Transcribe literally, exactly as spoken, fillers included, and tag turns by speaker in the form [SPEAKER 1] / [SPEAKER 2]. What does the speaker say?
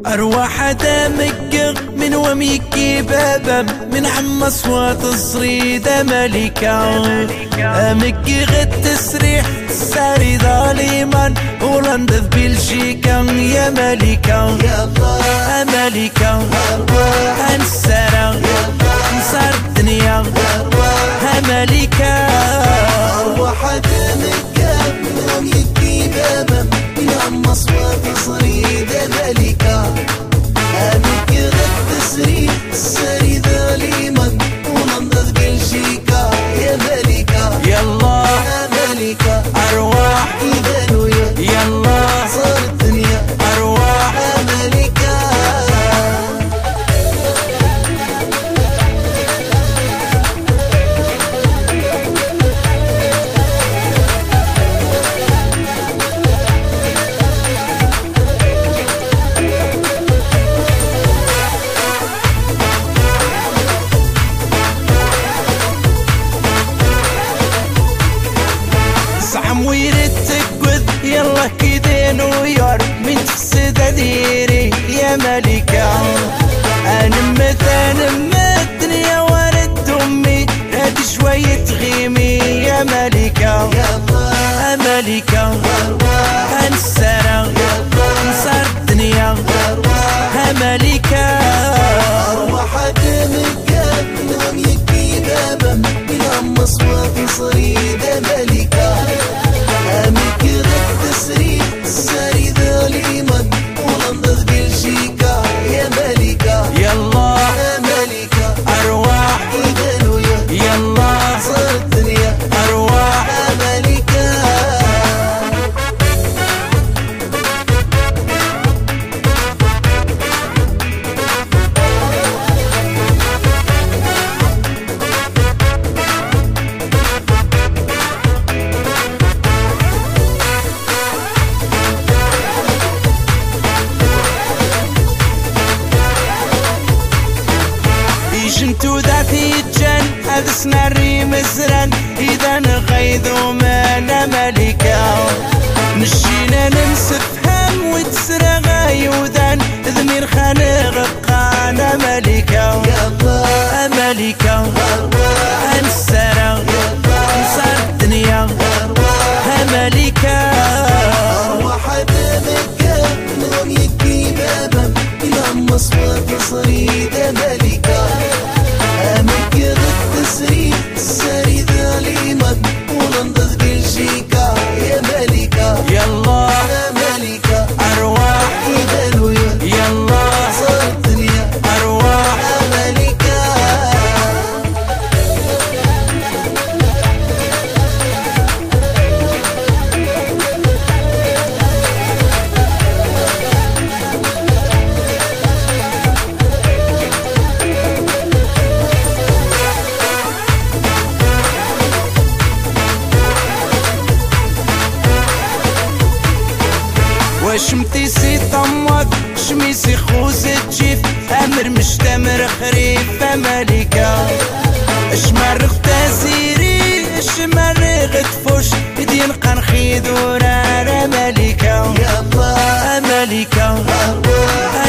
[SPEAKER 1] أروح دمق من وميكي بابا من عم أصوات صريدة ملكة أمك غد تسريح ساري ظالما ولندذ بلجيكا يا ملكة يا ملكة أنسرة نصار الدنيا ها ملكة
[SPEAKER 2] أروح دمق من وميكي بابا من عم أصوات صريدة ملكة أمك غد تسريح ساري ظالما ولندذ بلجيكا يا ملكة
[SPEAKER 1] يلا
[SPEAKER 2] يا ملكة
[SPEAKER 1] أرواح
[SPEAKER 2] إذا ويا
[SPEAKER 1] يلا
[SPEAKER 2] صار الدنيا
[SPEAKER 1] أرواح
[SPEAKER 2] يا ملكة
[SPEAKER 1] زعم ويرد تقود يلا كده نويار من تفسد ديري يا ملكة أنا مثلا الدنيا ورد أمي راد شوية غيمي يا ملكة يا ملكة أنسرة نصار الدنيا ها ملكة
[SPEAKER 2] أروح دمق من وميكي بابا من عم أصوات صريدة ملكة أمك غد تسريح ساري ظالما ولندذ بلجيكا يا ملكة
[SPEAKER 1] يلا
[SPEAKER 2] يا ملكة
[SPEAKER 1] أرواح
[SPEAKER 2] إذا ويا
[SPEAKER 1] يلا
[SPEAKER 2] صار الدنيا
[SPEAKER 1] أرواح
[SPEAKER 2] يا ملكة
[SPEAKER 1] جنتو ذاتي جن هذا سناري مزرن إذا نغيظ ومانا ملكة نجينا نمسفهم وتسرى غايوذن ذمير خانق قانا ملكة
[SPEAKER 2] يلا
[SPEAKER 1] ملكة أنسرة نصار الدنيا ها ملكة
[SPEAKER 2] أروح دمق من وميكي بابا من عم أصوات صريدة ملكة أمك غد تسريح ساري ظالما ولندذ بلجيكا يا ملكة
[SPEAKER 1] يلا
[SPEAKER 2] يا ملكة
[SPEAKER 1] أرواح
[SPEAKER 2] إذا ويا
[SPEAKER 1] يلا
[SPEAKER 2] صار الدنيا
[SPEAKER 1] أرواح
[SPEAKER 2] يا ملكة
[SPEAKER 1] وشمتي سي طماط شميسي خوز تجيف أمر مش تمر خريف ملكة اشمر تزيري اشمر غتفوش دين قنخي دوران ملكة
[SPEAKER 2] يلا
[SPEAKER 1] ملكة